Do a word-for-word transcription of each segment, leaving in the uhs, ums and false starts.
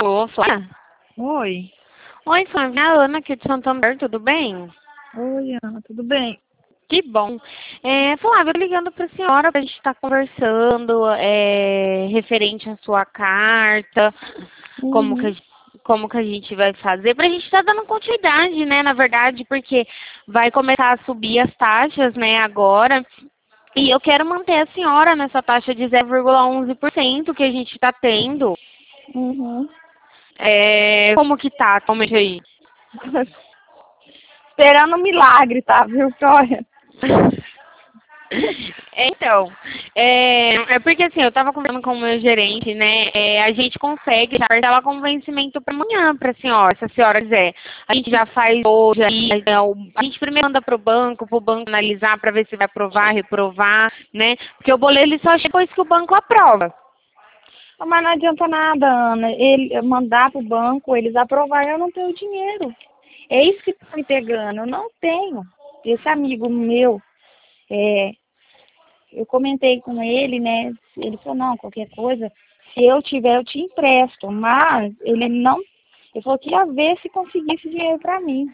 Alô, Flávia? Oi. Oi, Flávia, a Ana aqui de Santander, tudo bem? Oi, Ana, tudo bem? Que bom. É, Flávia, eu tô ligando para a senhora para a gente estar conversando é, referente à sua carta, como que, Uhum. a- como que a gente vai fazer, para a gente estar dando continuidade, né, na verdade, porque vai começar a subir as taxas, né, agora. E eu quero manter a senhora nessa taxa de zero vírgula onze por cento que a gente está tendo. Uhum. É, como que tá atualmente aí? Esperando um milagre, tá, viu, Vitória? Então, é, é porque assim, eu estava conversando com o meu gerente, né? É, a gente consegue já ela com vencimento para amanhã para a senhora, se a senhora quiser. A gente já faz hoje, aí, é, o- a gente primeiro manda para o banco, para o banco analisar para ver se vai aprovar, reprovar, né? Porque o boleto ele só chega depois que o banco aprova. Mas não adianta nada, Ana. Ele mandar pro banco, eles aprovarem, eu não tenho dinheiro. É isso que tá me pegando. Eu não tenho. Esse amigo meu, é, eu comentei com ele, né? Ele falou, não, qualquer coisa, se eu tiver, eu te empresto. Mas ele não. Ele falou que ia ver se conseguisse dinheiro pra mim.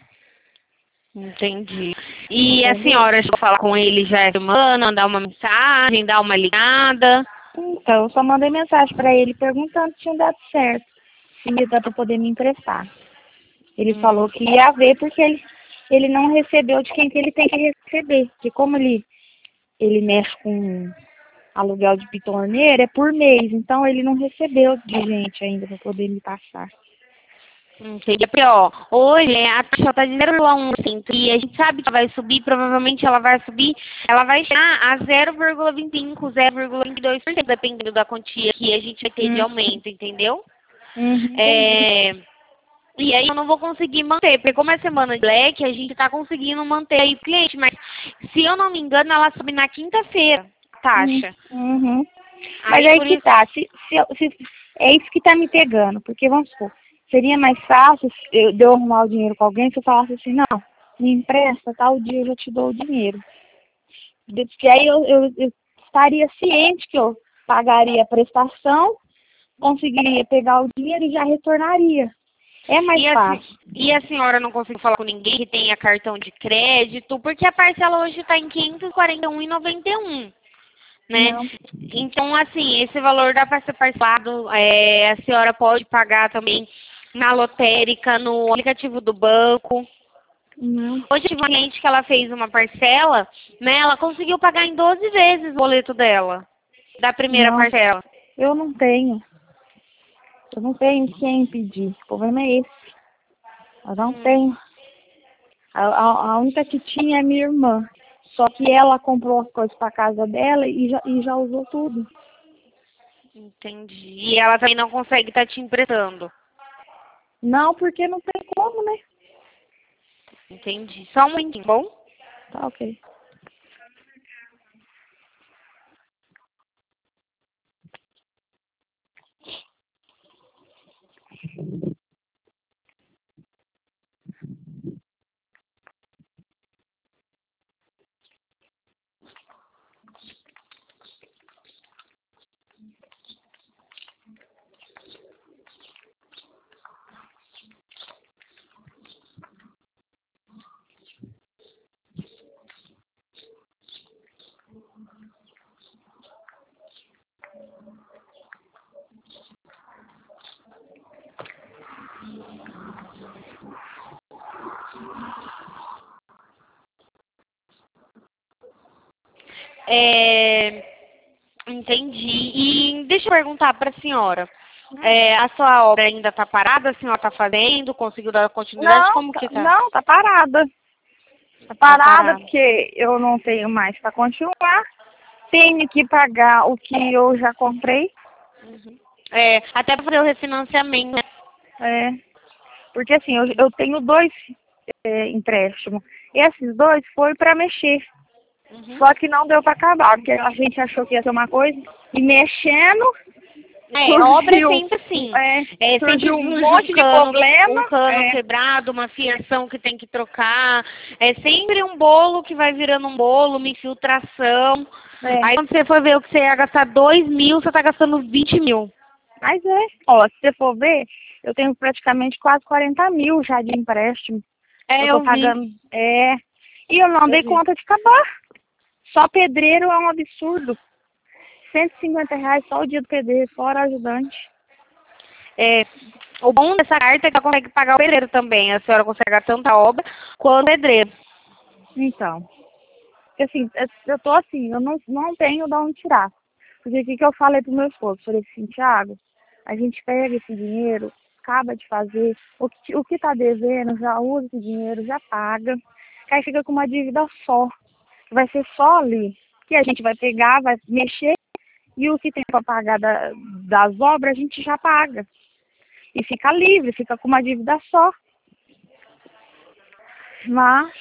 Entendi. E a Entendeu? senhora chegou a falar com ele já essa semana, mandar uma mensagem, dar uma ligada? Então, eu só mandei mensagem para ele perguntando se tinha dado certo, se ia dar para poder me emprestar. Ele falou Hum. que ia ver porque ele, ele não recebeu de quem que ele tem que receber. Porque como ele, ele mexe com aluguel de pitorneira, é por mês. Então, ele não recebeu de gente ainda para poder me passar. Entendi. Porque, ó, hoje é, a taxa está de zero vírgula um por cento e a gente sabe que vai subir, provavelmente ela vai subir, ela vai chegar a zero vírgula vinte e cinco, zero vírgula vinte e dois por cento, dependendo da quantia que a gente vai ter de Hum, aumento, entendeu? uhum, entendi. É, e aí eu não vou conseguir manter, porque como é semana de Black, a gente está conseguindo manter aí o cliente, mas se eu não me engano, ela sobe na quinta-feira, a Hum, taxa. uhum. Mas Aí aí por que isso. tá, se, se, eu- se, é isso que tá me pegando, porque vamos supor, seria mais fácil se eu, de eu arrumar o dinheiro com alguém se eu falasse assim, não, me empresta, tal dia eu já te dou o dinheiro. De- Porque aí eu, eu, eu estaria ciente que eu pagaria a prestação, conseguiria pegar o dinheiro e já retornaria. É mais E a, se- fácil. e a senhora não conseguiu falar com ninguém que tenha cartão de crédito, porque a parcela hoje está em quinhentos e quarenta e um reais e noventa e um, né? Não, Então, assim, esse valor dá para ser parcelado, é, a senhora pode pagar também na lotérica, no aplicativo do banco. não, Hoje tive uma cliente que ela fez uma parcela, né? Ela conseguiu pagar em doze vezes o boleto dela, da primeira não, parcela. eu não tenho. Eu não tenho quem pedir. O problema é esse. Eu não Hum, tenho. A, a, a única que tinha é minha irmã. Só que ela comprou as coisas para casa dela e já, e já usou tudo. entendi. E ela também não consegue estar te emprestando. Não, porque não tem como, né? Entendi. Só um momentinho, bom? Tá ok. É, entendi. E deixa eu perguntar para a senhora. É, a sua obra ainda está parada? A senhora está fazendo? Conseguiu dar continuidade? Não, Como tá- que tá? não, tá parada. Tá Tá parada parada. porque eu não tenho mais para continuar. Tenho que pagar o que eu já comprei. É, até para fazer o refinanciamento, né? É, porque assim, eu, eu tenho dois é, empréstimos. Esses dois foi para mexer. Uhum. Só que não deu para acabar, porque a gente achou que ia ser uma coisa. E mexendo, É, obra é surgiu, sempre assim. é, É sempre surgiu um surge um monte de cano, um problema. cano É, quebrado, uma fiação que tem que trocar. É sempre um bolo que vai virando um bolo, uma infiltração. é. Aí quando você for ver o que você ia gastar dois mil, você tá gastando vinte mil. Mas é, ó, se você for ver, Eu tenho praticamente quase quarenta mil já de empréstimo. É, Eu eu tô vi. pagando. É. E eu não Eu dei vi. conta de acabar. Só pedreiro é um absurdo. cento e cinquenta reais só o dia do pedreiro, fora ajudante. É, o bom dessa carta é que ela consegue pagar o pedreiro também. A senhora consegue pagar tanto a obra quanto o pedreiro. Então, assim, eu- eu tô assim, eu não, não tenho de onde tirar. Porque o que, que eu falei pro meu esposo? Falei assim, Thiago, a gente pega esse dinheiro, acaba de fazer, o que, o que tá devendo, já usa esse dinheiro, já paga, que aí fica com uma dívida só, que vai ser só ali, que a gente vai pegar, vai mexer, e o que tem para pagar da, das obras, a gente já paga. E fica livre, fica com uma dívida só. Mas,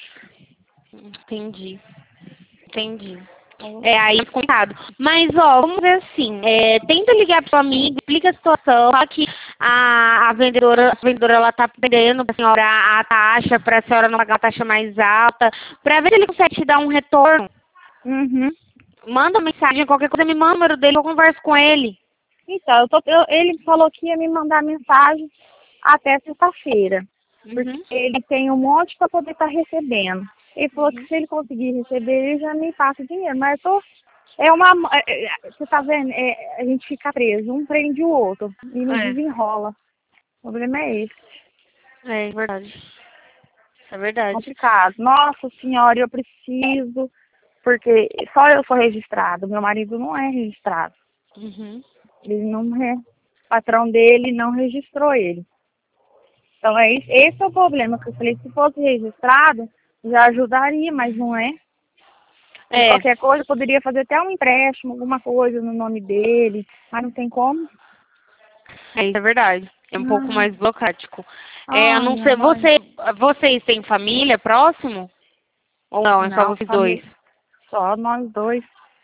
Entendi. Entendi. É, aí é complicado. Mas, ó, vamos ver assim, é, tenta ligar pro amigo, explica a situação, fala que a, a vendedora, a vendedora, ela tá perdendo pra senhora a taxa, pra senhora não pagar uma taxa mais alta, pra ver se ele consegue te dar um retorno. uhum. Manda mensagem, qualquer coisa, me manda o número dele, eu converso com ele. Então, eu tô, eu- ele falou que ia me mandar mensagem até sexta-feira. Porque Uhum. ele tem um monte para poder estar recebendo. Ele falou que Uhum. se ele conseguir receber, ele já me passa o dinheiro. Mas eu tô. É uma. é- é- Você tá vendo? É, a gente fica preso, um prende o outro e não desenrola. O problema é esse. É, é verdade. É verdade. Complicado. Nossa senhora, eu preciso. Porque só eu sou registrado, meu marido não é registrado. Uhum. Ele não é. O patrão dele não registrou ele. Então, é esse, esse é o problema, que eu falei, se fosse registrado, já ajudaria, mas não é. E É, qualquer coisa, poderia fazer até um empréstimo, alguma coisa no nome dele, mas não tem como. é, isso é verdade. É um pouco Ai, mais burocrático. É, a ai, não minha ser, mãe. você, vocês têm família próximo? Ou não, é só Não, vocês dois? família, só nós dois.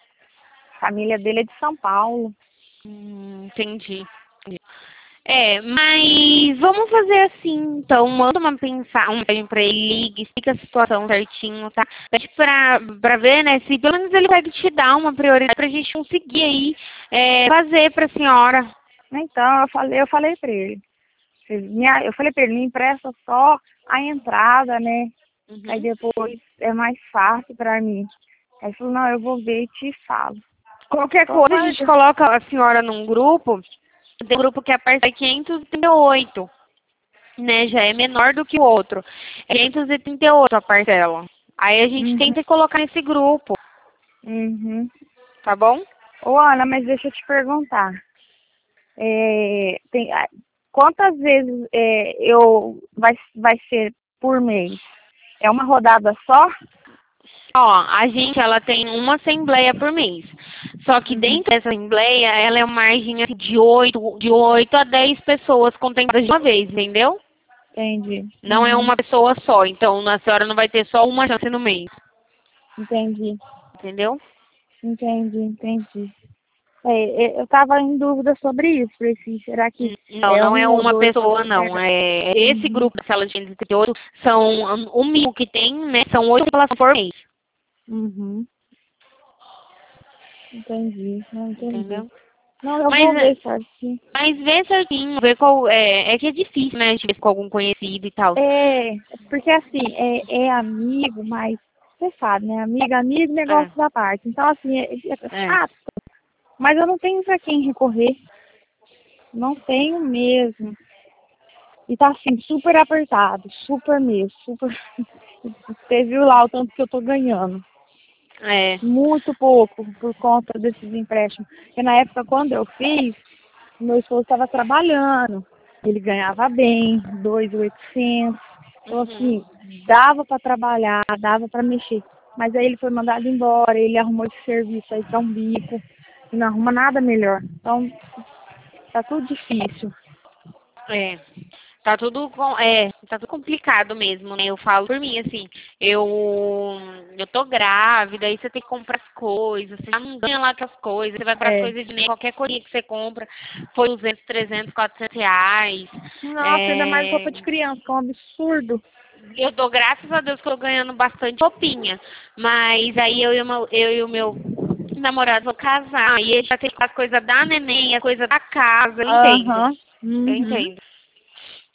A família dele é de São Paulo. Hum, entendi. Entendi. É, mas vamos fazer assim, então, manda uma pensar, um mensagem pra ele, liga, explica a situação certinho, tá? Pede pra, pra ver, né, se pelo menos ele vai te dar uma prioridade pra gente conseguir aí é, fazer pra senhora. Então, eu falei, eu falei pra ele. Minha- Eu falei pra ele, me empresta só a entrada, né? Aí Uhum. depois é mais fácil pra mim. Aí ele falou, não, eu vou ver e te falo. Qualquer Tô coisa, a gente aguardando. coloca a senhora num grupo, tem um grupo que é a partir de quinhentos e trinta e oito, né, já é menor do que o outro. É quinhentos e trinta e oito a parcela. Aí a gente Uhum, tenta colocar nesse grupo, uhum. tá bom? Ô, Ana, mas deixa eu te perguntar. É, tem, ah, quantas vezes é, eu vai, vai ser por mês? É uma rodada só? Ó, a gente, ela tem uma assembleia por mês. Só que Uhum, dentro dessa assembleia, ela é uma margem assim, de oito, de oito a dez pessoas contempladas de uma vez, entendeu? entendi. Não é Uhum, uma pessoa só. Então, a senhora não vai ter só uma chance no mês, entendi, entendeu? entendi, entendi. É, é, eu estava em dúvida sobre isso. Falei assim, será que N- Não, é não é um ou uma dois para pessoa, poder não. pegar? É esse Uhum, grupo da sala de trinta e oito são o mínimo que tem, né? São oito populações por mês, uhum, entendi, não entendi. entendeu? Não, eu Mas, vou é, ver certinho. mas vê certinho, vê qual é, é que é difícil, né? A gente ver com algum conhecido e tal. É, porque assim, é, é amigo, mas você sabe, né? Amiga, amigo, É, negócio da parte. Então, assim, é, é é. chato, mas eu não tenho pra quem recorrer. Não tenho mesmo. E tá assim, super apertado, super mesmo, super. Você viu lá o tanto que eu tô ganhando. É. Muito pouco por conta desses empréstimos. Porque na época, quando eu fiz, meu esposo estava trabalhando. Ele ganhava bem, dois mil e oitocentos. Então, Uhum. assim, dava para trabalhar, dava para mexer. Mas aí ele foi mandado embora, ele arrumou esse serviço aí para um bico. E não arruma nada melhor. Então, tá tudo difícil. É. Tá tudo com, é, tá tudo complicado mesmo, né? Eu falo por mim, assim, eu eu tô grávida, aí você tem que comprar as coisas, você já não ganha lá com as coisas, você vai para as É. coisas de nem qualquer coisinha que você compra, foi duzentos, trezentos, quatrocentos reais. Nossa, ainda mais É, roupa de criança, que é um absurdo. eu dou graças a Deus que eu tô ganhando bastante roupinha, mas aí eu e o meu, eu e o meu namorado vão casar, e ele já tem as coisas da neném, a coisa da casa, eu entendo, Aham. eu Uhum. entendo.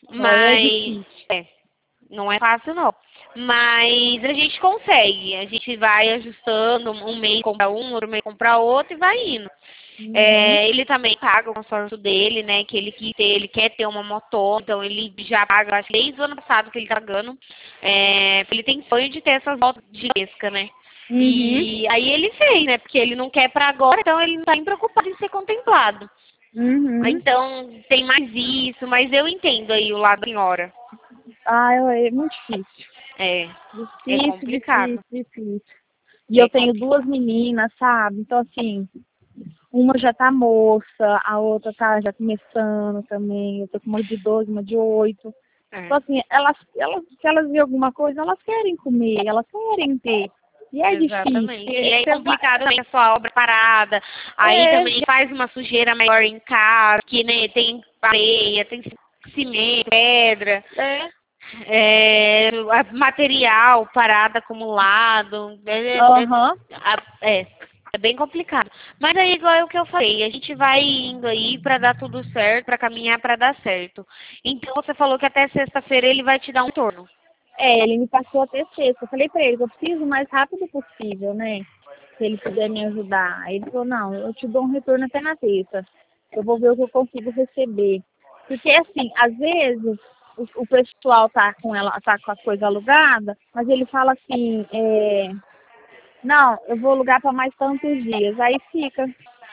Olha, é Mas, difícil. é, não é fácil não. Mas a gente consegue. A gente vai ajustando, um mês compra um, outro mês compra outro e vai indo. Uhum. É, ele também paga o consórcio dele, né? Que ele quer ter, ele quer ter uma moto, então ele já paga, acho que desde o ano passado que ele tá pagando. É, ele tem sonho de ter essas motos gigantescas, né? Uhum. E aí ele fez, né? Porque ele não quer pra agora, então ele não tá nem preocupado em ser contemplado. Uhum. Então tem mais isso, mas eu entendo aí o lado da senhora. Ah, é é muito difícil. É, é Difícil, complicado. difícil, difícil. E É eu tenho complicado. duas meninas, sabe? Então, assim, uma já tá moça, a outra tá já começando também. Eu tô com uma de doze, uma de oito. É. Então, assim, elas, elas, se elas verem alguma coisa, elas querem comer, elas querem ter. E é difícil. Exatamente. porque E é você vai- complicado também a sua obra parada. Aí É, também faz uma sujeira maior em casa, que né, tem areia, tem cimento, pedra, é. é, a- material parado, acumulado. É, é, Aham. é, é bem complicado. Mas aí, igual é o que eu falei, a gente vai indo aí pra dar tudo certo, pra caminhar pra dar certo. Então você falou que até sexta-feira ele vai te dar um retorno. É, ele me passou até sexta. Eu falei pra ele que eu preciso o mais rápido possível, né? Se ele puder me ajudar. Aí ele falou, não, eu te dou um retorno até na terça. Eu vou ver o que eu consigo receber. Porque, assim, às vezes o, o pessoal tá com ela, tá com a coisa alugada, mas ele fala assim, é, não, eu vou alugar para mais tantos dias. Aí fica,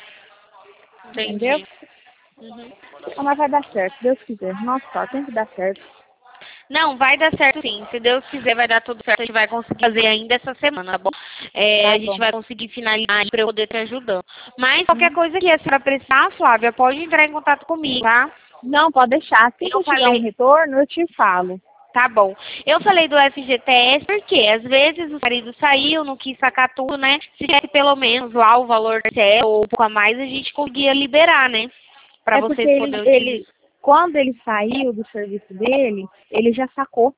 entendeu? Entendi. Uhum. Então, mas vai dar certo, se Deus quiser. Nossa, só tem que dar certo. Não, vai dar certo sim. Se Deus quiser, vai dar tudo certo. A gente vai conseguir fazer ainda essa semana, tá bom? É, Tá a gente bom. vai conseguir finalizar para eu poder te ajudando. Mas qualquer coisa que a senhora precisar, Flávia, pode entrar em contato comigo, tá? Não, pode deixar. Assim que Eu eu tiver um falei, retorno, eu te falo. tá bom. Eu falei do F G T S porque às vezes o marido saiu, não quis sacar tudo, né? Se tivesse pelo menos lá o valor da C E ou um pouco a mais, a gente conseguia liberar, né? Pra É porque vocês ele, poderem ele, utilizar. quando ele saiu do serviço dele, ele já sacou.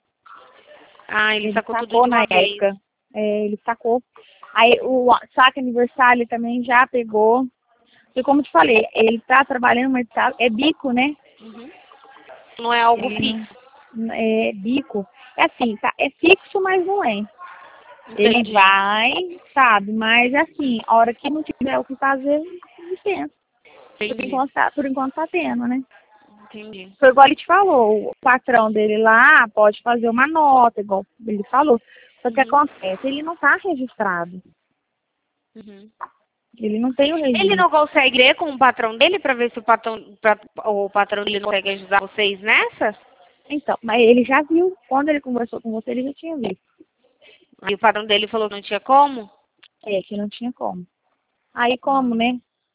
Ah, ele Ele sacou tudo sacou de na uma vez. época. É, ele sacou. Aí o saque aniversário ele também já pegou. E como te falei, ele tá trabalhando, mas tá, é bico, né? Uhum. Não é algo Ele fixo. não, é bico. É assim, tá, é fixo, mas não é. Ele Entendi. vai, sabe, mas assim, a hora que não tiver o que fazer, licença. Por Entendi. enquanto tá, por enquanto tá tendo, né? Entendi. Foi igual ele te falou, o patrão dele lá pode fazer uma nota, igual ele falou. Só que Uhum. acontece, ele não está registrado. Uhum. Ele não tem o Ele registro. não consegue ver com o patrão dele para ver se o patrão, pra, o patrão dele não consegue ajudar vocês nessa? Então, mas ele já viu. Quando ele conversou com você, ele já tinha visto. Aí o patrão dele falou que não tinha como? É, que não tinha como. Aí como, né?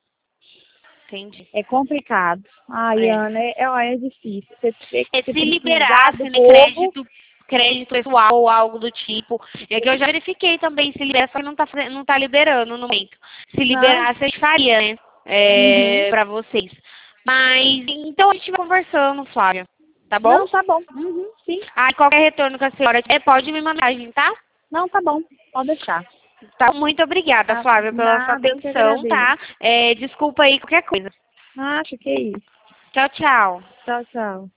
Entendi. É complicado. Ai, É. Ana, é, é, é difícil. Você, você, É você se precisar liberasse, do né, povo. crédito, crédito pessoal ou algo do tipo. É que eu já verifiquei também se libera, só que não tá, fazendo- não tá liberando no momento. Se Não. liberasse, a gente faria, né? Uhum. É, pra vocês. Mas, então a gente vai conversando, Flávia. Tá bom? Não, tá bom. Uhum, sim. Ah, qualquer retorno que a senhora tiver, pode me mandar, mensagem, tá? Não, tá bom. Pode deixar. Tá, muito obrigada, Tá, Flávia, pela sua nada, eu que atenção, agradeço. tá? É, desculpa aí qualquer coisa. Acho que é isso. Tchau, tchau. Tchau, tchau.